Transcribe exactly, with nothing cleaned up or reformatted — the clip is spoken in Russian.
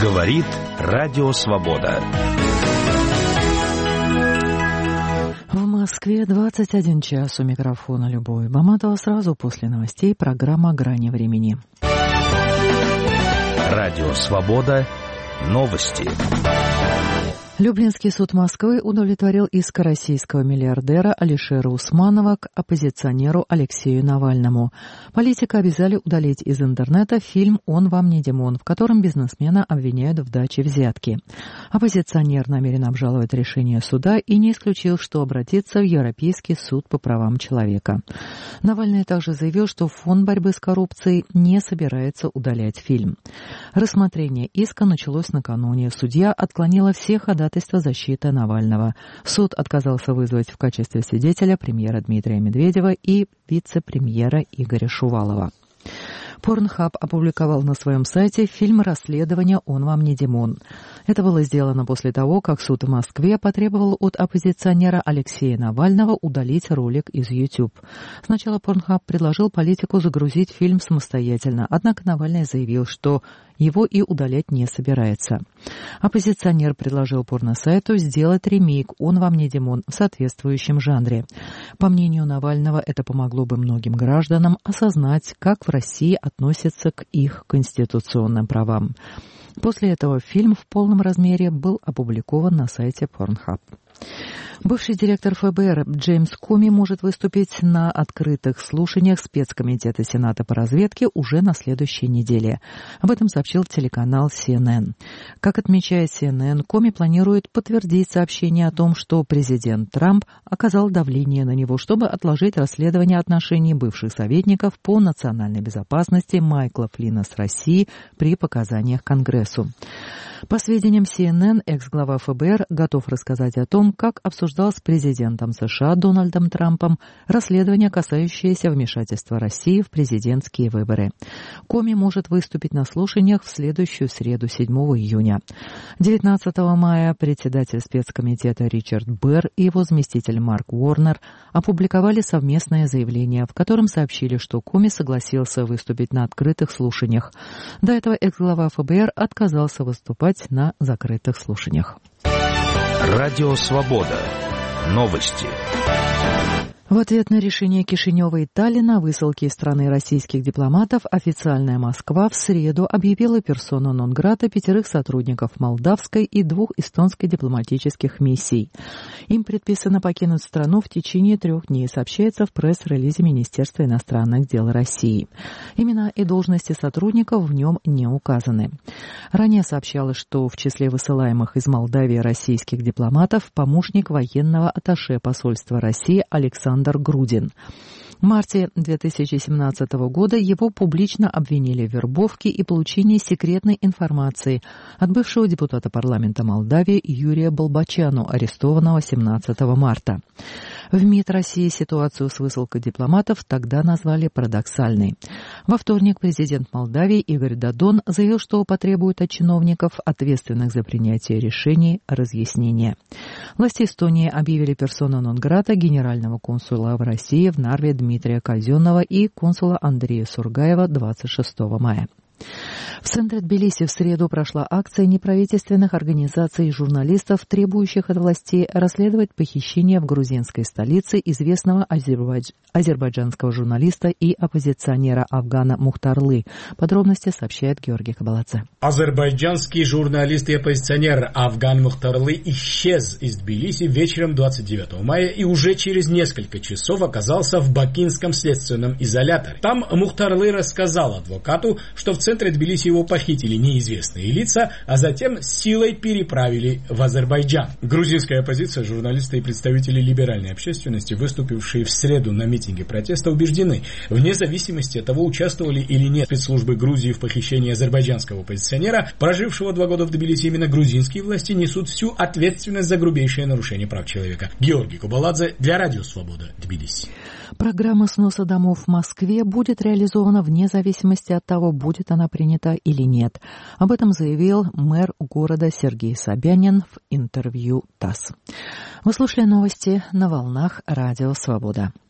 Говорит Радио Свобода. В Москве двадцать один час. У микрофона Любовь Баматова. Сразу после новостей программа «Грани времени». Радио Свобода. Новости. Люблинский суд Москвы удовлетворил иск российского миллиардера Алишера Усманова к оппозиционеру Алексею Навальному. Политика обязали удалить из интернета фильм «Он вам не Димон», в котором бизнесмена обвиняют в даче взятки. Оппозиционер намерен обжаловать решение суда и не исключил, что обратится в Европейский суд по правам человека. Навальный также заявил, что Фонд борьбы с коррупцией не собирается удалять фильм. Рассмотрение иска началось накануне. Судья отклонила все ходатайства защиты Навального. Суд отказался вызвать в качестве свидетеля премьера Дмитрия Медведева и вице-премьера Игоря Шувалова. Порнхаб опубликовал на своем сайте фильм расследования «Он вам не Димон». Это было сделано после того, как суд в Москве потребовал от оппозиционера Алексея Навального удалить ролик из YouTube. Сначала Порнхаб предложил политику загрузить фильм самостоятельно, однако Навальный заявил, что его и удалять не собирается. Оппозиционер предложил порносайту сделать ремейк «Он вам не Димон» в соответствующем жанре. По мнению Навального, это помогло бы многим гражданам осознать, как в России относятся к их конституционным правам. После этого фильм в полном размере был опубликован на сайте Pornhub. Бывший директор эф бэ эр Джеймс Коми может выступить на открытых слушаниях спецкомитета Сената по разведке уже на следующей неделе. Об этом сообщил телеканал си эн эн. Как отмечает си эн эн, Коми планирует подтвердить сообщение о том, что президент Трамп оказал давление на него, чтобы отложить расследование отношений бывших советников по национальной безопасности Майкла Флинна с Россией при показаниях Конгрессу. По сведениям си эн эн, экс-глава эф бэ эр готов рассказать о том, как обсуждал с президентом США Дональдом Трампом расследование, касающееся вмешательства России в президентские выборы. Коми может выступить на слушаниях в следующую среду, седьмого июня. девятнадцатого мая председатель спецкомитета Ричард Берр и его заместитель Марк Уорнер опубликовали совместное заявление, в котором сообщили, что Коми согласился выступить на открытых слушаниях. До этого экс-глава эф бэ эр отказался выступать на закрытых слушаниях. Радио Свобода. Новости. В ответ на решение Кишинева и Таллина о высылке из страны российских дипломатов официальная Москва в среду объявила персона нон-грата пятерых сотрудников молдавской и двух эстонской дипломатических миссий. Им предписано покинуть страну в течение трех дней, сообщается в пресс-релизе Министерства иностранных дел России. Имена и должности сотрудников в нем не указаны. Ранее сообщалось, что в числе высылаемых из Молдавии российских дипломатов помощник военного атташе посольства России Александр Грудин. В марте две тысячи семнадцатого года его публично обвинили в вербовке и получении секретной информации от бывшего депутата парламента Молдавии Юрия Болбочану, арестованного семнадцатого марта. В МИД России ситуацию с высылкой дипломатов тогда назвали парадоксальной. Во вторник президент Молдавии Игорь Додон заявил, что потребует от чиновников, ответственных за принятие решений, разъяснения. Власти Эстонии объявили персона нон-грата генерального консула в России в Нарве Дмитрия Казенного и консула Андрея Сургаева двадцать шестого мая. В центре Тбилиси в среду прошла акция неправительственных организаций и журналистов, требующих от властей расследовать похищение в грузинской столице известного азербайдж... азербайджанского журналиста и оппозиционера Афгана Мухтарлы. Подробности сообщает Георгий Кабаладзе. Азербайджанский журналист и оппозиционер Афган Мухтарлы исчез из Тбилиси вечером двадцать девятого мая и уже через несколько часов оказался в бакинском следственном изоляторе. Там Мухтарлы рассказал адвокату, что в центре Тбилиси его похитили неизвестные лица, а затем силой переправили в Азербайджан. Грузинская оппозиция, журналисты и представители либеральной общественности, выступившие в среду на митинге протеста, убеждены, вне зависимости от того, участвовали или нет спецслужбы Грузии в похищении азербайджанского оппозиционера, прожившего два года в Тбилиси, именно грузинские власти несут всю ответственность за грубейшее нарушение прав человека. Георгий Кабаладзе для Радио Свобода, Тбилиси. Программа сноса домов в Москве будет реализована вне зависимости от того, будет она принята или нет. Об этом заявил мэр города Сергей Собянин в интервью ТАСС. Вы слушали новости на волнах Радио Свобода.